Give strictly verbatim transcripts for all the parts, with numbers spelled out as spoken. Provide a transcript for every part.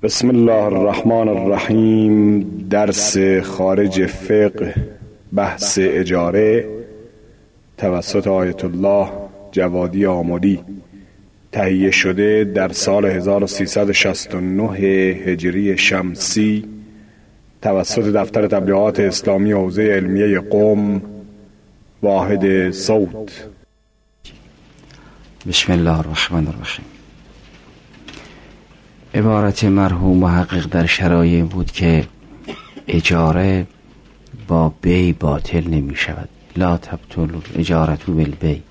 بسم الله الرحمن الرحیم. درس خارج فقه، بحث اجاره، توسط آیت الله جوادی آملی، تهیه شده در سال هزار و سیصد و شصت و نه هجری شمسی توسط دفتر تبلیغات اسلامی حوزه علمیه قم، واحد صوت. بسم الله الرحمن الرحیم. عبارت مرحوم محقق در شرایع بود که اجاره با بی باطل نمی شود. لا تبطل اجارت بالبی.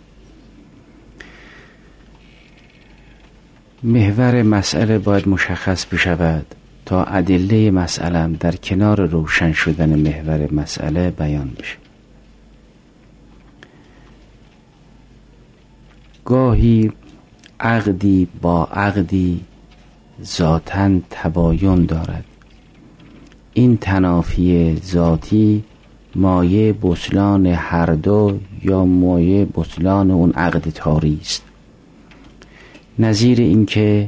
محور مسئله باید مشخص بشود تا ادله مسئله در کنار روشن شدن محور مسئله بیان بشه. گاهی عقدی با عقدی ذاتاً تباین دارد. این تنافی ذاتی مایه بطلان هر دو یا مایه بطلان اون عقد طاری است. نظیر اینکه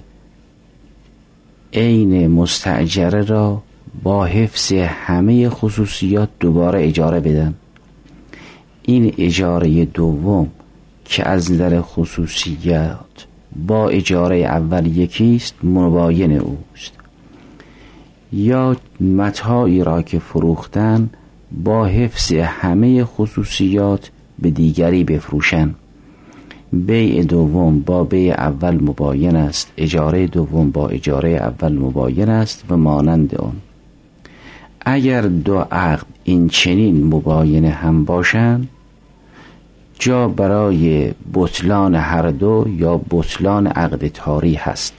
عین مستأجره را با حفظ همه خصوصیات دوباره اجاره بدن. این اجاره دوم که از نظر خصوصیات با اجاره اول یکیست مباین اوست. یا متاعی را که فروختن با حفظ همه خصوصیات به دیگری بفروشن. بیع دوم با بیع اول مباین است، اجاره دوم با اجاره اول مباین است و مانند آن. اگر دو عقد این چنین مباین هم باشند، جا برای بطلان هر دو یا بطلان عقد طاری هست.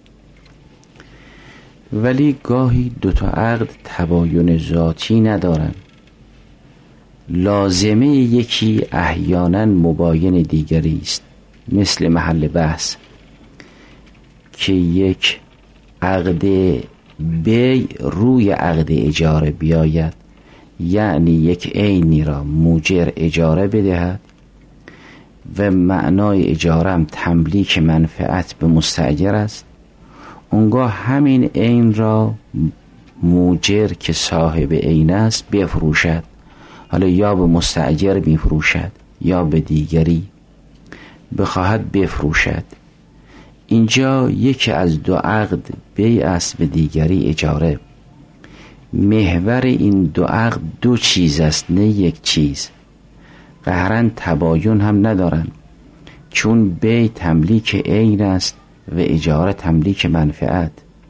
ولی گاهی دو تا عقد تباین ذاتی ندارند. لازمه یکی احیانا مباین دیگری است. مثل محل بحث که یک عقد بیع روی عقد اجاره بیاید، یعنی یک عینی را موجر اجاره بدهد و معنای اجاره هم تملیک منفعت به مستأجر است. اونگاه همین عین را موجر که صاحب عین است بفروشد. حالا یا به مستأجر میفروشد یا به دیگری بخواهد بفروشد. اینجا یکی از دو عقد بیع است و دیگری اجاره. محور این دو عقد دو چیز است، نه یک چیز. قهرن تباین هم ندارن، چون بیع تملیک عین است و اجاره تملیک منفعت.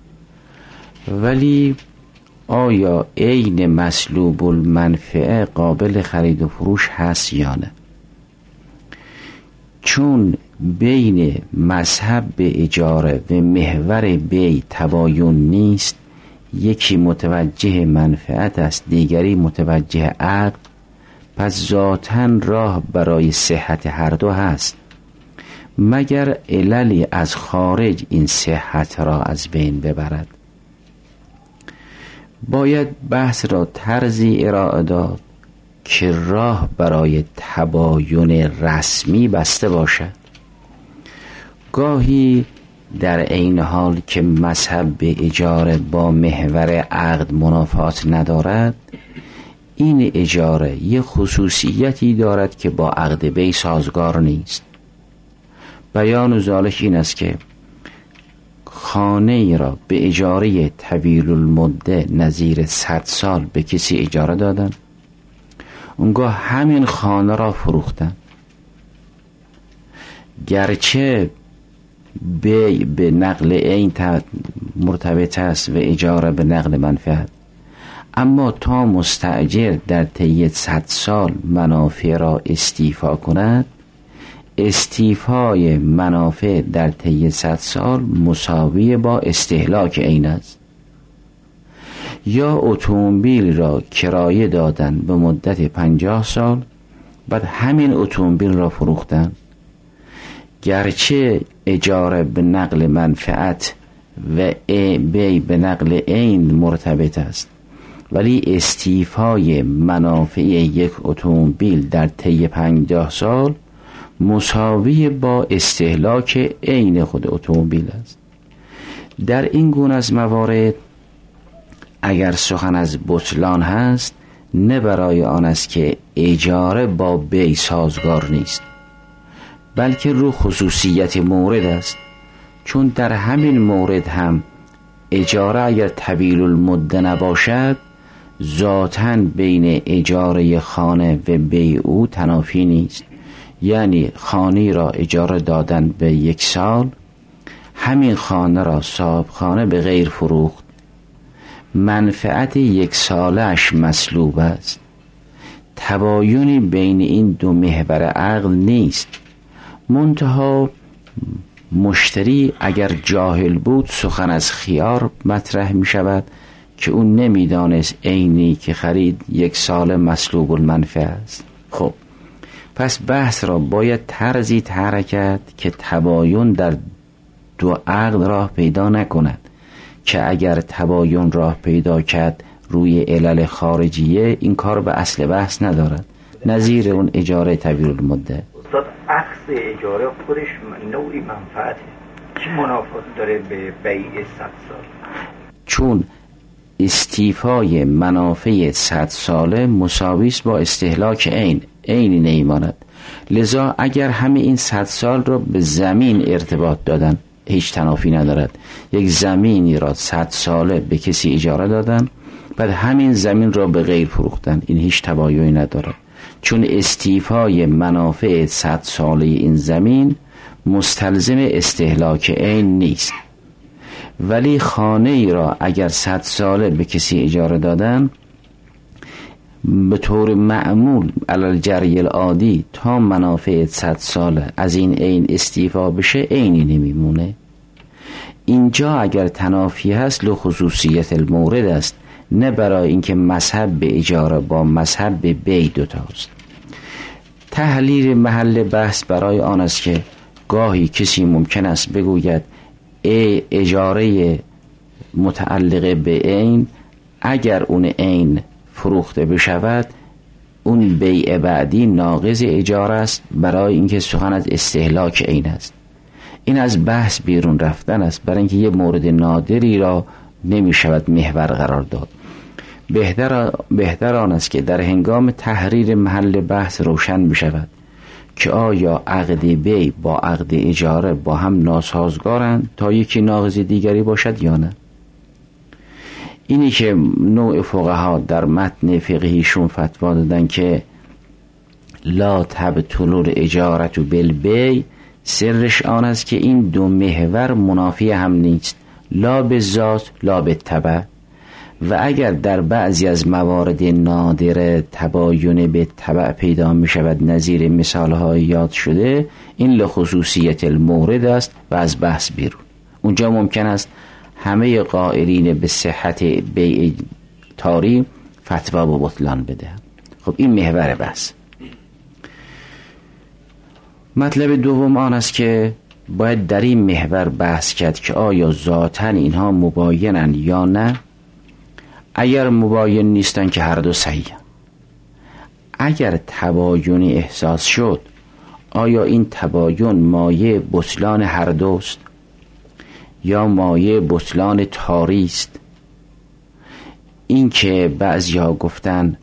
ولی آیا عین مسلوب المنفعه قابل خرید و فروش هست یا نه؟ چون بین مذهب به اجاره و محور بیع تباین نیست، یکی متوجه منفعت است دیگری متوجه عقد، پس ذاتاً راه برای صحت هر دو هست، مگر عللی از خارج این صحت را از بین ببرد. باید بحث را طرزی ارائه داد که راه برای تباین رسمی بسته باشد. گاهی در عین حال که مذهب به اجاره با محور عقد منافات ندارد، این اجاره یه خصوصیتی دارد که با عقد بیع سازگار نیست. بیان ذالک این است که خانه ای را به اجاره طویل المده نظیر صد سال به کسی اجاره دادن، اونگاه همین خانه را فروختن. گرچه بیع به نقل عین مرتبط است و اجاره به نقل منفعت، اما تا مستأجر در طی صد سال منافع را استیفا کند، استیفای منافع در طی صد سال مساوی با استهلاک عین است. یا اتومبیل را کرایه دادن به مدت پنجاه سال، بعد همین اتومبیل را فروختن. گرچه اجاره به نقل منفعت و بیع به نقل عین مرتبط است، ولی استیفای منافع یک اتومبیل در طی پنجاه سال مساوی با استهلاک عین خود اتومبیل است. در این گونه از موارد اگر سخن از بطلان هست، نه برای آن است که اجاره با بی سازگار نیست، بلکه رو خصوصیت مورد است. چون در همین مورد هم اجاره اگر طویل المده نباشد، ذاتاً بین اجاره خانه و بی او تنافی نیست. یعنی خانه را اجاره دادن به یک سال، همین خانه را صاحب خانه به غیر فروخت، منفعت یک سالش مسلوب است. تباینی بین این دو محور عقل نیست. منتها مشتری اگر جاهل بود، سخن از خیار مطرح می شود که اون نمیدانست عینی که خرید یک سال مسلوب المنفعه است. خب پس بحث را باید طرزی طرح کرد که تباین در دو عقل راه پیدا نکند، که اگر تباین راه پیدا کرد روی علل خارجیه، این کار به اصل بحث ندارد، نظیر اون اجاره طویل المده. استاد عکس اجاره خودش نوعی منفعته، چی منافات داره به بیع صد سال؟ چون استیفای منافع صد ساله مساوی است با استهلاک عین، عینی نیماند. لذا اگر همه این صد سال را به زمین ارتباط دادن، هیچ تنافی ندارد. یک زمینی را صد ساله به کسی اجاره دادن، بعد همین زمین را به غیر فروختن، این هیچ تباینی ندارد. چون استیفای منافع صد ساله این زمین مستلزم استهلاک عین نیست. ولی خانه ای را اگر صد ساله به کسی اجاره دادن، به طور معمول علل جری العادی تا منافع صد ساله از این عین استیفا بشه، عینی نمیمونه. اینجا اگر تنافی هست لخصوصیت المورد است، نه برای اینکه مذهب به اجاره با مذهب به بی دوتاست. تحلیل محل بحث برای آن است که گاهی کسی ممکن است بگوید ای اجاره متعلقه به عین، اگر اون عین فروخته بشود، اون بیع بعدی ناقض اجاره است، برای اینکه سخن از استهلاک عین است. این از بحث بیرون رفتن است، برای اینکه یه مورد نادری را نمی شود محور قرار داد. بهتر, بهتر آن است که در هنگام تحریر محل بحث روشن بشود که آیا عقد بی با عقد اجاره با هم ناسازگارند تا یکی ناقض دیگری باشد یا نه. اینی که نوع فقها در متن فقهیشون فتوا دادن که لا تبطل الاجاره بالبیع، سرش آن است که این دو محور منافی هم نیست، لا به ذات لا به تبع. و اگر در بعضی از موارد نادر تباین به تبع پیدا می شود، نظیر مثالهای یاد شده، این لخصوصیت المورد است و از بحث بیرون. اونجا ممکن است همه قائلین به صحت بیع تاری فتوا با بطلان بده. خب این محور بحث. مطلب دوم آن است که باید در این محور بحث کرد که آیا ذاتاً اینها مباینن یا نه. اگر مباین نیستن که هر دو صحیح. اگر تباینی احساس شد، آیا این تباین مایه بطلان هر دوست یا مایه بطلان تاری است؟ این که بعضی‌ها گفتن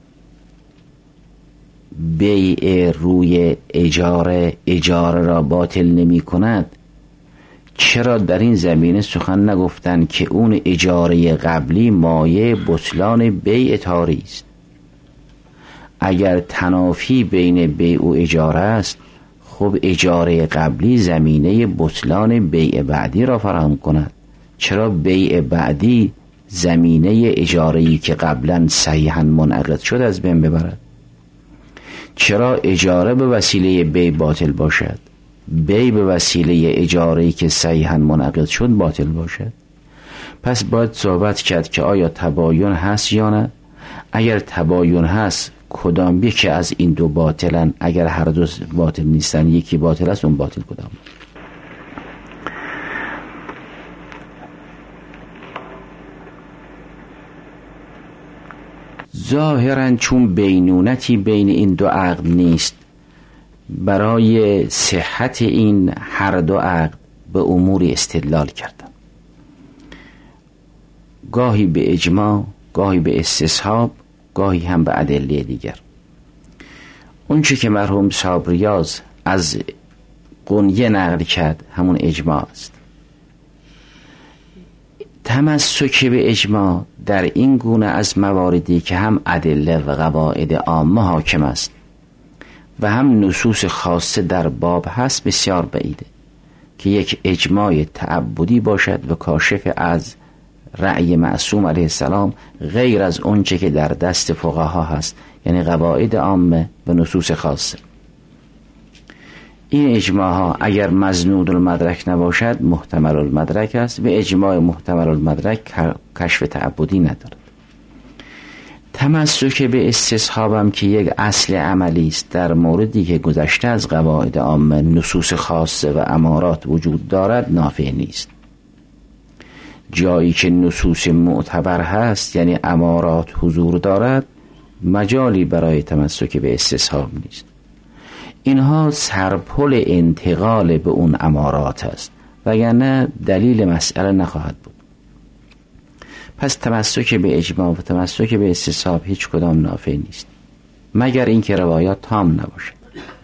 بیع روی اجاره اجاره را باطل نمی کند، چرا در این زمینه سخن نگفتن که اون اجاره قبلی مایه بطلان بیع تاری است؟ اگر تنافی بین بیع و اجاره است، خب اجاره قبلی زمینه بطلان بیع بعدی را فراهم کند. چرا بیع بعدی زمینه اجاره‌ای که قبلا صحیحاً منعقد شد از بین ببرد؟ چرا اجاره به وسیله بیع باطل باشد، بیع به وسیله اجاره‌ای که صحیحاً منعقد شد باطل باشد؟ پس باید صحبت کرد که آیا تباین هست یا نه. اگر تباین هست، کدام یکی از این دو باطلن؟ اگر هر دو باطل نیستن، یکی باطل است، اون باطل کدام؟ ظاهراً چون بینونتی بین این دو عقد نیست، برای صحت این هر دو عقد به اموری استدلال کردن. گاهی به اجماع، گاهی به استصحاب، گاهی هم به ادله دیگر. اون چی که مرحوم صاحب ریاض از قنیه نقل کرد همون اجماع است. تمسک به اجماع در این گونه از مواردی که هم ادله و قواعد عامه حاکم است و هم نصوص خاصه در باب هست بسیار بعیده که یک اجماع تعبدی باشد و کاشف از رأی معصوم علیه السلام غیر از اونچه که در دست فقها هست، یعنی قواعد عامه و نصوص خاصه. این اجماع ها اگر مزنود المدرک نباشد محتمل المدرک است و اجماع محتمل المدرک کشف تعبدی ندارد. تمسک به استصحابم که یک اصل عملی است در موردی که گذشته از قواعد عامه نصوص خاصه و امارات وجود دارد نافع نیست. جایی که نصوص معتبر هست یعنی امارات حضور دارد مجالی برای تمسک به استصحاب نیست. اینها سرپل انتقال به اون امارات است وگرنه دلیل مسئله نخواهد بود. پس تمسک به اجماع و تمسک به استصحاب هیچ کدام نافع نیست مگر اینکه روایات تام نباشد.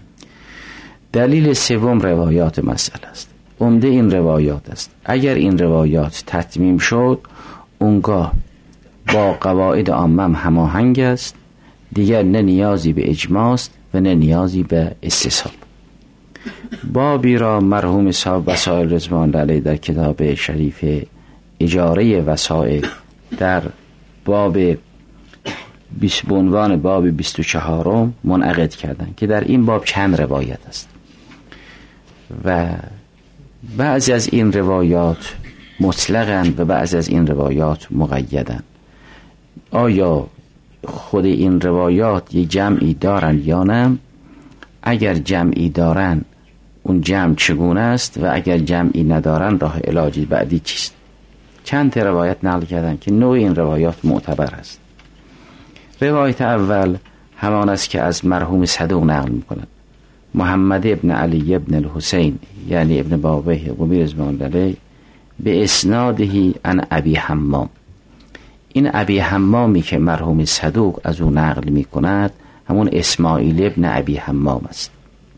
دلیل سوم روایات مسئله است. عمده این روایات است. اگر این روایات تتمیم شد اونگاه با قواعد عامه هماهنگ است، دیگر نه نیازی به اجماع است و نه نیازی به استصحاب. بابی را مرحوم صاحب وسائل رضوان علیه در کتاب شریف اجاره وسائل در باب بیست به عنوان باب بیست و چهارم منعقد کردند که در این باب چند روایت است و بعضی از این روایات مطلقاً و بعضی از این روایات مقیداً. آیا خود این روایات یک جمعی دارن یا نه؟ اگر جمعی دارن اون جمع چگونه است و اگر جمعی ندارن راه علاجی بعدی چیست؟ چند تا روایت نقل کردن که نوع این روایات معتبر است. روایت اول همان است که از مرحوم صدوق نقل میکنند. محمد ابن علی ابن الحسین یعنی ابن بابه قمی رضوان علیه به اسنادهی عن ابی حمام. این ابی حمامی که مرحوم صدوق از او نقل می کند همون اسماعیل ابن ابی حمام است.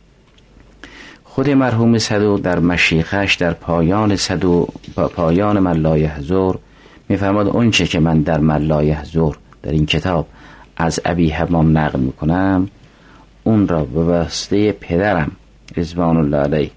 خود مرحوم صدوق در مشیخش در پایان صدوق پایان من لا یحضر می فرماد اون چه که من در من لا یحضر در این کتاب از ابی حمام نقل می کنم اون را به واسطه پدرم رضوان الله علیه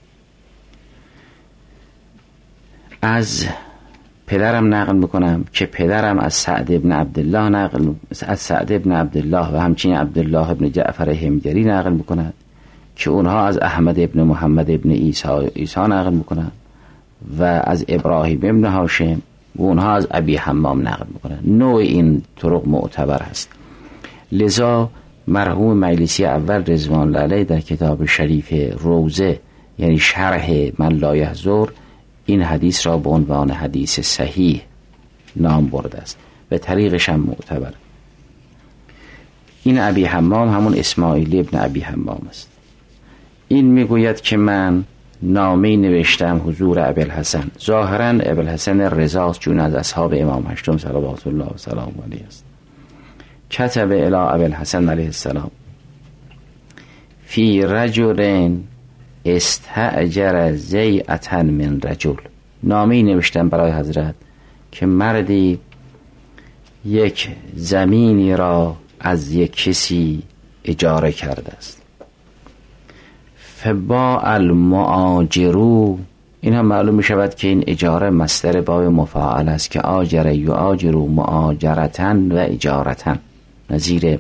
از پدرم نقل میکنم که پدرم از سعد ابن عبدالله نقل از سعد ابن عبدالله و همچنین عبدالله ابن جعفر همگری نقل میکنند که اونها از احمد ابن محمد ابن عیسی عیسی نقل میکنند و از ابراهیم ابن هاشم و اونها از ابی حمام نقل میکنند. نوع این طرق معتبر است. لذا مرحوم مجلسی اول رضوان الله علیه در کتاب شریف روزه یعنی شرح من لا یحضر این حدیث را به عنوان حدیث صحیح نام برده است و طریقش هم معتبر. این ابی حمام همون اسماعیل ابن ابی حمام است. این میگوید که من نامه نوشتم حضور ابوالحسن، ظاهرا ابوالحسن رضا چون از اصحاب امام هشتم صلوات الله و سلام علیه است. کتب الی ابوالحسن علیه السلام فی رجل استأجر زیعة من رجل. نامه‌ای نوشتم برای حضرت که مردی یک زمینی را از یک کسی اجاره کرده است. فباع المؤاجرو، این هم معلوم می شود که این اجاره مصدر باب مفاعل است که آجر یؤاجرو مؤاجرتن و اجارتن، نظیر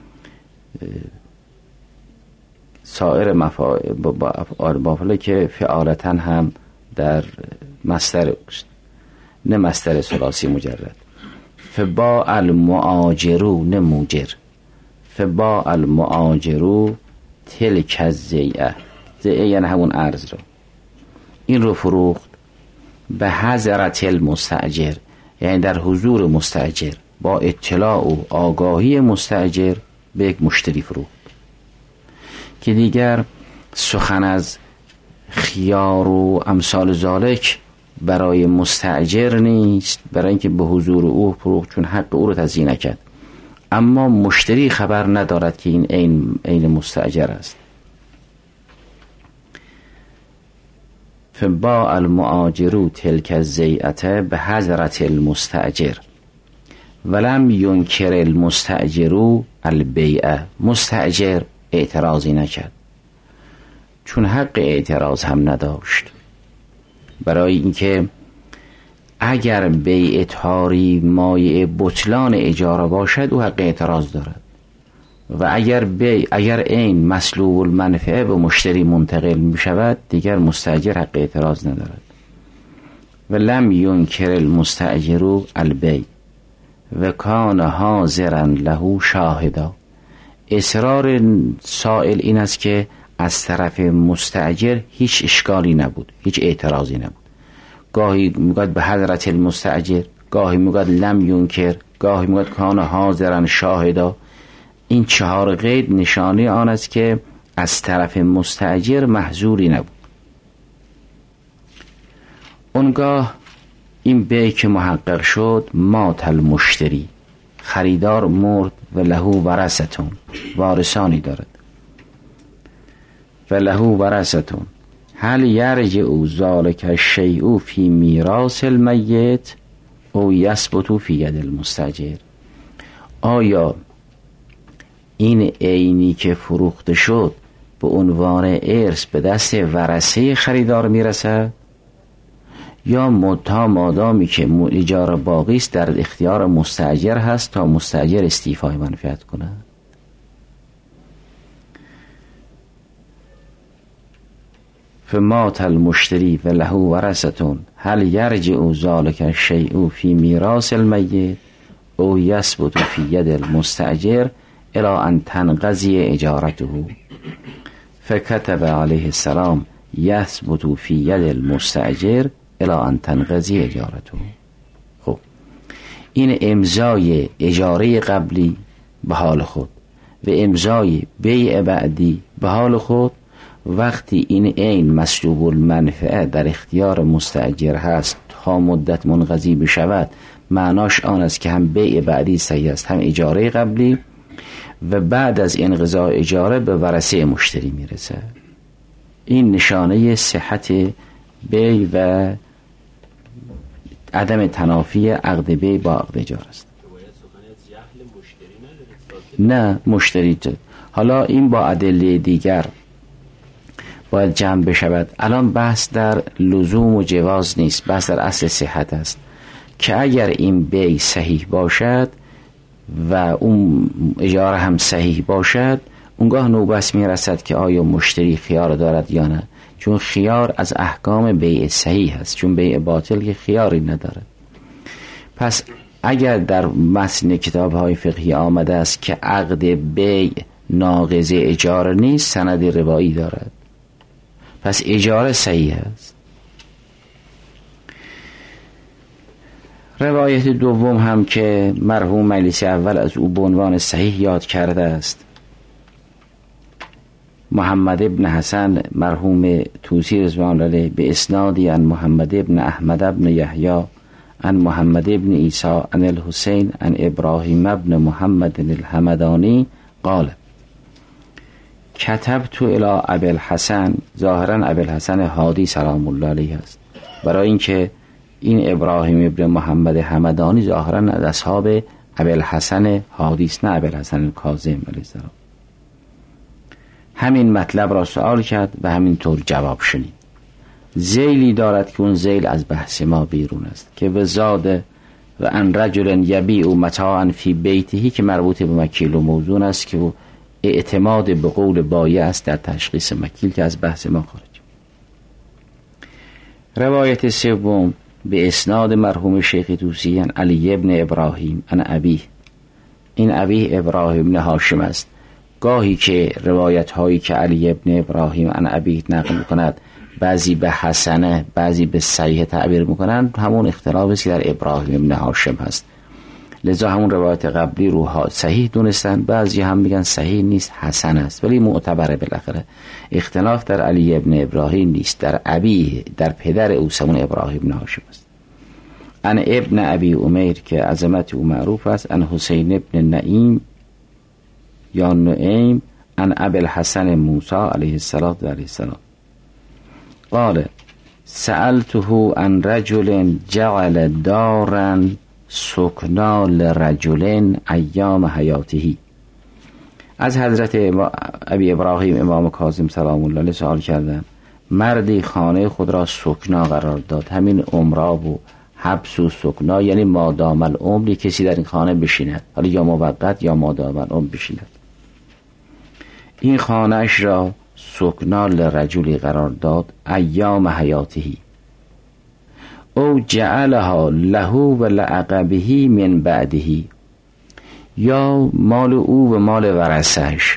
سایر مفاعل که فعالتن هم در مصدر است نه مصدر ثلاثی مجرد. فباع المؤاجرو نه موجر. فباع المؤاجرو تلک الزیعه، زیعه یعنی همون ارز رو، این رو فروخت به حضرت المستاجر یعنی در حضور مستاجر با اطلاع و آگاهی مستاجر به یک مشتری فروخت که دیگر سخن از خیار و امثال ذالک برای مستأجر نیست، برای اینکه به حضور او فروخت چون حق او رو تضییع نکرد، اما مشتری خبر ندارد که این عین عین مستأجر است. فباع المؤاجر تلک الزیعة به حضرت المستأجر ولم ینکر المستأجر البیع. مستأجر اعتراضی نکرد چون حق اعتراض هم نداشت، برای اینکه اگر بیع تاری مایه بطلان اجاره باشد او حق اعتراض دارد و اگر بیع اگر عین مسلوب المنفعه به مشتری منتقل می شود دیگر مستأجر حق اعتراض ندارد. و لم ینکر المستأجر البیع و کان حاضرا له شاهدا. اصرار سائل این است که از طرف مستأجر هیچ اشکالی نبود، هیچ اعتراضی نبود. گاهی میگوید به حضرت المستأجر، گاهی میگوید لم ینکر، گاهی میگوید کان حاضرا شاهدا. این چهار قید نشانه آن است که از طرف مستأجر محظوری نبود. اونگاه این بیع که محقق شد، مات المشتری، خریدار مرد و له ورثتون، وارثانی دارد. و له ورثتون هل یرجع ذلک الشیء فی میراث المیت او یثبت فی ید المستأجر. آیا این عینی که فروخته شد به عنوان ارث به دست ورثه خریدار میرسد یا متا مادامی که اجاره باقی است در اختیار مستأجر هست تا مستأجر استیفای منفعت کند؟ فمات المشتری و له ورثتون هل یرجع ذلک الشیء فی میراث المیت او یثبت فی ید المستأجر الی ان تنقضی اجارته. فکتب علیه السلام یثبت فی ید المستأجر الی ان تنقضی اجارته. خب این امضای اجاره قبلی به حال خود و امضای بیع بعدی به حال خود، وقتی این عین مسلوب المنفعه در اختیار مستأجر هست تا مدت منقضی بشود، معناش آن است که هم بیع بعدی صحیح است هم اجاره قبلی و بعد از انقضاء اجاره به ورثه مشتری میرسه. این نشانه صحت بیع و عدم تنافی عقد بیع با عقد اجاره است. نه مشتری جد. حالا این با ادله دیگر باید جمع بشود. الان بحث در لزوم و جواز نیست، بحث در اصل صحت است که اگر این بیع صحیح باشد و اون اجاره هم صحیح باشد، اونگاه نوبت میرسد که آیا مشتری خیار دارد یا نه، چون خیار از احکام بیع صحیح است، چون بیع باطل که خیاری ندارد. پس اگر در متن کتاب‌های فقهی آمده است که عقد بیع ناقض اجاره نیست، سند روایی دارد، پس اجاره صحیح است. روایت دوم هم که مرحوم مجلس اول از او به عنوان صحیح یاد کرده است، محمد ابن حسن مرحوم توسی رضوان الله به اسنادی عن محمد ابن احمد ابن یحیی عن محمد ابن عیسی عن الحسین عن ابراهیم ابن محمد الحمدانی قال کتبت الی ابی الحسن. ظاهرا ابی الحسن هادی سلام الله علیه است، برای اینکه این ابراهیم ابن محمد حمدانی ظاهرا از اصحاب ابی الحسن هادی است، نه ابی الحسن کاظم علیه السلام. همین مطلب را سوال کرد و همین طور جواب شنید. ذیلی دارد که اون ذیل از بحث ما بیرون است که وزاده و ان رجل یبیع متاعا فی بیته که مربوط به مکیل و موزون است که اعتماد به قول بایع است در تشخیص مکیل که از بحث ما خارج. روایت سوم به اسناد مرحوم شیخ توسی عن علی ابن ابراهیم عن ابیه. این ابیه ابراهیم ابن هاشم است. گاهی که روایت هایی که علی ابن ابراهیم عن ابیه نقل میکند بعضی به حسنه بعضی به صحیح تعبیر میکنند، همون اختلاف است که در ابراهیم ابن هاشم هست. لذا همون روایت قبلی رو صحیح دونستن، بعضی هم میگن صحیح نیست، حسن است، ولی معتبره. بالاخره اختلاف در علی ابن ابراهیم نیست، در ابی، در پدر او سمون ابراهیم بن هاشم است. ان ابن ابی امیر که عظمت او معروف است، ان حسین ابن نعیم یا نعیم، ان ابی الحسن موسی علیه السلام و علیه السلام قال سألته عن رجل جعل دارا سکنا لرجل ایام حیاته. از حضرت ابی ابراهیم امام کاظم سلام الله علیه سوال کردن، مردی خانه خود را سکنا قرار داد، همین عمرا و حبس و سکنا یعنی مادام العمر، کسی در این خانه بشیند، حالا یا موقت یا مادام العمر بشیند. این خانهش را سکنا لرجلی قرار داد ایام حیاتهی، او جعلها له و لعقبه من بعدهی، یا مال او و مال ورثه‌اش.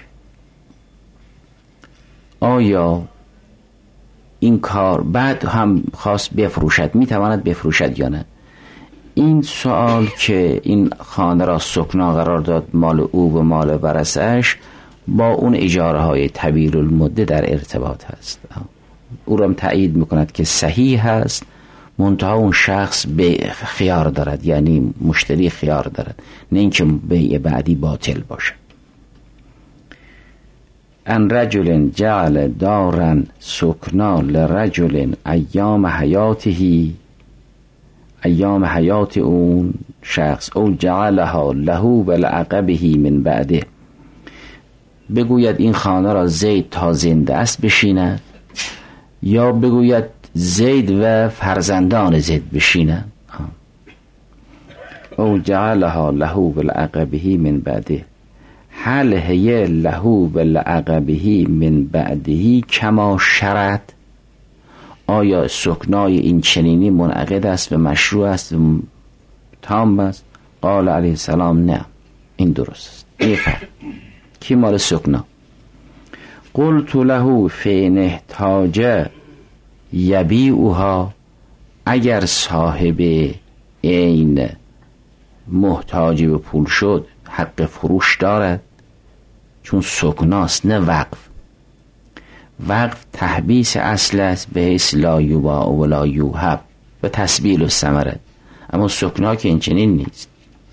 آیا این کار بعد هم خواست بفروشد، میتواند بفروشد یا نه؟ این سوال که این خانه را سکنا قرار داد، مال او و مال ورثه‌اش، با اون اجاره های طویل المده در ارتباط هست. او را تأیید میکند که صحیح هست، منتها اون شخص به خیار دارد، یعنی مشتری خیار دارد، نه اینکه بیع بعدی باطل باشه. ان رجل جعل دارا سکنا لرجل ایام حیاته، ایام حیات اون شخص، او جعلها له و لعقبه من بعده، بگوید این خانه را زید تا زنده است بشیند، یا بگوید زید و فرزندان زید بشینند. او جعلها له و لعقبه من بعده، هل هی له و لعقبه من بعده کما شرط، آیا سکنای این چنینی منعقد است و مشروع است و تام است؟ قال علیه السلام نه، این درست است. ایفر کی مال سکنا؟ قلت له فین احتاج یبیعها، اگر صاحب این محتاج به پول شد حق فروش دارد، چون سکناست نه وقف. وقف تحبیس اصل است، به حیث لا یباع و لا یوهب و تسبیل و ثمرت، اما سکنا که این چنین نیست.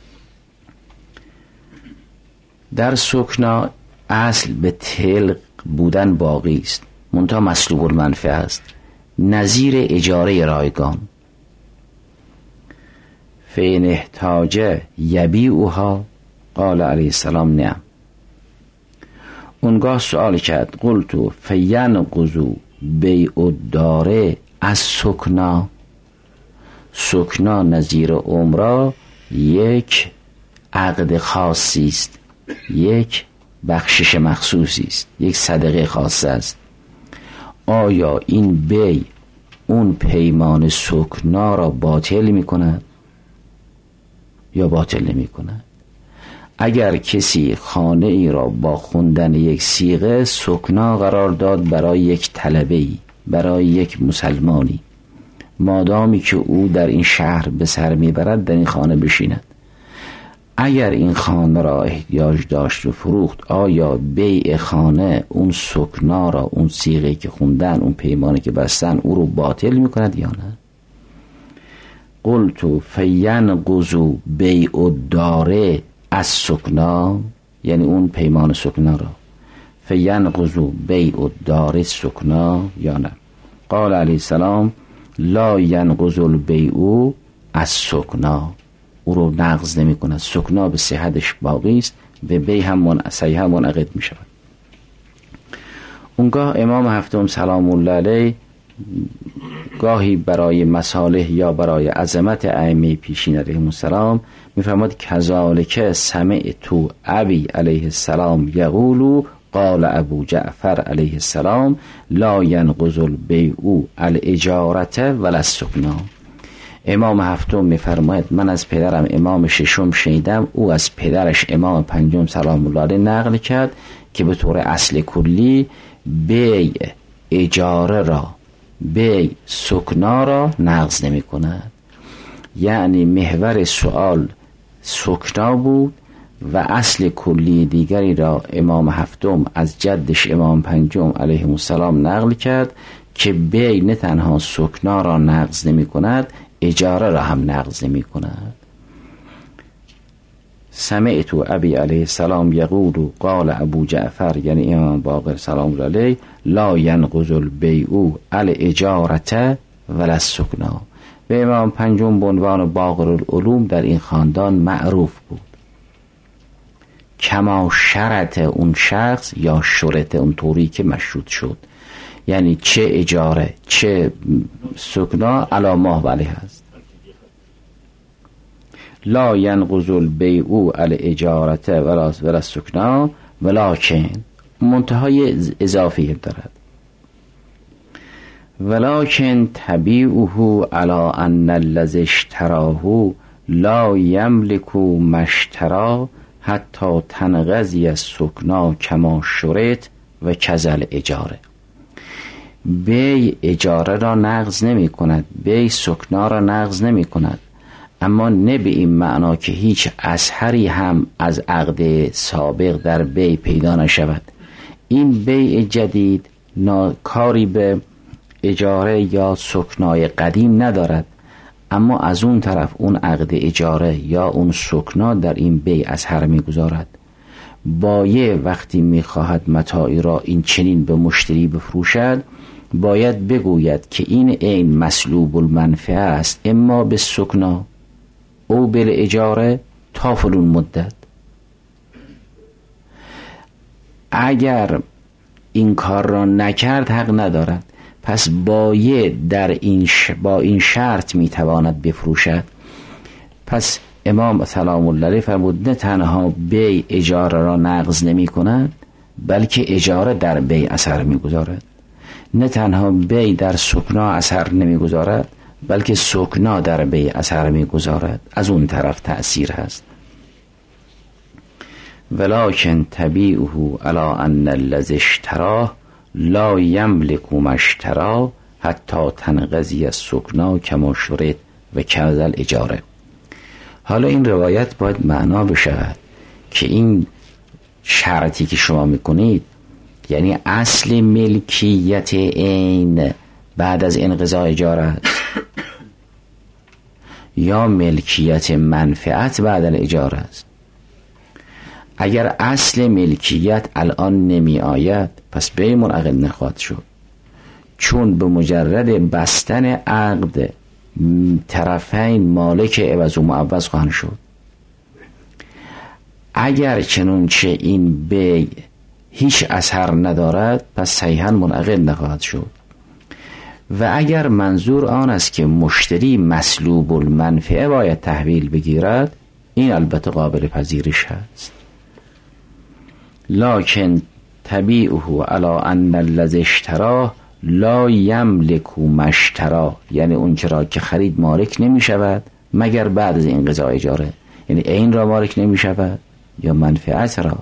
در سکنا اصل به تلق بودن باقی است، منتها مسلوب المنفعه است، نظیر اجاره رایگان. فین احتاج یبیعها قال علیه السلام نه. اونگاه سوال کرد، قلتو فینقضوا بیع الدار از سکنا، سکنا نظیر عمرا یک عقد خاصی است، یک بخشش مخصوصی است، یک صدقه خاص است. آیا این بیع اون پیمان سکنا را باطل می کند یا باطل نمی کند؟ اگر کسی خانه ای را با خوندن یک صیغه سکنا قرار داد برای یک طلبه‌ای، برای یک مسلمانی، مادامی که او در این شهر به سر میبرد در این خانه بشیند، اگر این خانه را احتیاج داشت و فروخت، آیا بیع خانه اون سکنا را، اون صیغه که خوندن، اون پیمانی که بستن، او رو باطل میکند یا نه؟ قلتو فینقضوا بیع الدار از سکنا، یعنی اون پیمان سکنا را، فینقضوا بیع الدار سکنا یا نه؟ قال علیه السلام لا ینقض البیع از سکنا، او رو نقض نمی کند، سکنا به صحتش باقی است و بیع هم من... صحیح هم منعقد می شود. اونگاه امام هفتم سلام الله علیه گاهی برای مصالح یا برای عظمت ائمه پیشین علیهم السلام میفرماد کذالک سمعت ابی علیه السلام یقول قال ابو جعفر علیه السلام لا ینقض البیع الاجاره ولا السکنا. امام هفتم میفرماید من از پدرم امام ششم شنیدم، او از پدرش امام پنجم سلام الله علیه نقل کرد که به طور اصل کلی بیع اجاره را، بیع سکنا را نقض نمی کند. یعنی محور سوال سکنا بود و اصل کلی دیگری را امام هفتم از جدش امام پنجم علیه السلام نقل کرد که بی نه تنها سکنا را نقض نمی کند، اجاره را هم نقض نمی کند. سمعت ابی علیه السلام یقول قال ابو جعفر، یعنی امام باقر سلام علیه، لا ینقض البیع الاجارة ولا السکنا. به امام پنجم به عنوان باقر العلوم در این خاندان معروف بود. کما شرط اون شخص یا شرط اون طوری که مشروط شد، یعنی چه اجاره چه سکنا علی ما ولی هست. لا ینقض البیع الاجاره ولا ولا السکنا ولکن، منتهای اضافی دارد، ولکن تبیعه علی ان الذی اشتراه لا یملک ما اشتری حتی تنقضی السکنا کما شرط و کذل اجاره. بی اجاره را نقض نمی کند، بی سکنا را نقض نمی کند، اما نه به این معنا که هیچ اثری هم از عقد سابق در بی پیدا نشود. این بیع جدید کاری به اجاره یا سکنای قدیم ندارد، اما از اون طرف اون عقد اجاره یا اون سکنا در این بیع اثر میگذارد. بایع وقتی میخواهد متاعی را این چنین به مشتری بفروشد، باید بگوید که این عین مسلوب المنفعه است، اما به سکنا او به اجاره تا فلون مدت. اگر این کار را نکرد حق ندارد. پس بایع در این ش... با این شرط میتواند بفروشد. پس امام سلام الله علیه فرمود نه تنها بیع اجاره را نقض نمی کند، بلکه اجاره در بیع اثر میگذارد. نه تنها بیع در سکنا اثر نمیگذارد، بلکه سکنا در بیع اثر میگذارد. از اون طرف تأثیر هست. ولکن تبیعه علی ان الذی اشتراه لا یملک ما اشتری حتی تنقضی السکنا کما شرط و کذل اجاره. حالا این روایت باید معنا بشود که این شرطی که شما میکنید، یعنی اصل ملکیت عین بعد از انقضاء اجاره است یا ملکیت منفعت بعد از اجاره است. اگر اصل ملکیت الان نمی آید، پس بیع منعقد نخواهد شد، چون به مجرد بستن عقد طرفین مالک عوض و معوض خواهند شد. اگر چنانچه این بیع هیچ اثر ندارد، پس صحیحاً منعقد نخواهد شد. و اگر منظور آن است که مشتری مسلوب المنفعه باید تحویل بگیرد، این البته قابل پذیرش هست. لکن تبیعه علی ان الذی اشتراه لا یملک ما اشتری، یعنی اون چرا که خرید مالک نمی شود مگر بعد از انقضاء اجاره، یعنی این را مالک نمی شود یا منفعت را.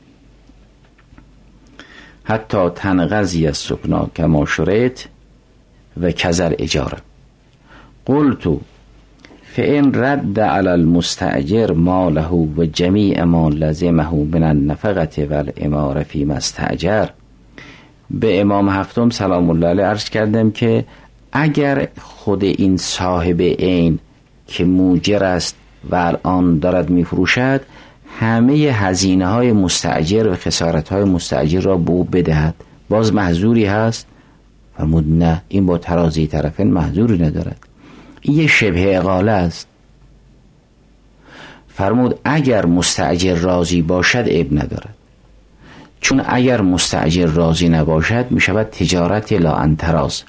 حتی تنقضی السکنا کما شرط و کذل اجاره. قلت فإن رد على المستأجر ماله و جمیع ما لزمه من النفقه و الاماره فيما استأجر. به امام هفتم سلام الله علیه عرض کردم که اگر خود این صاحب عین که موجر است و الان دارد میفروشد همه هزینه های مستأجر و خسارت های مستأجر را به او بدهد، باز محذوری هست؟ فرمود نه، این با ترازی طرفین محذوری ندارد، این یه شبه اقاله است. فرمود اگر مستأجر راضی باشد عیب ندارد، چون اگر مستأجر راضی نباشد می شود تجارت لا انتراز.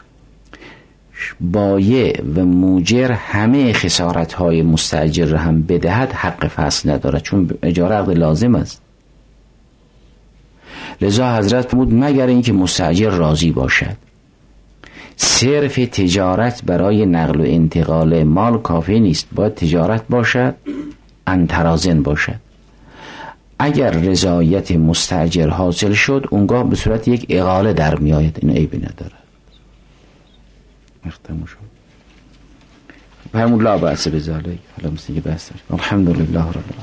بایع و موجر همه خسارت های مستأجر را هم بدهد حق فصل ندارد، چون اجاره عقد لازم است. لذا حضرت فرمود مگر اینکه مستأجر راضی باشد. صرف تجارت برای نقل و انتقال مال کافی نیست، باید تجارت باشد، انترازن باشد. اگر رضایت مستأجر حاصل شد اونگاه به صورت یک اقاله در می آید، این عیبی ندارد. اختم شد. و همون لا بأس بذالک. حالا مثل که بحث داریم. الحمدلله رب العالمین.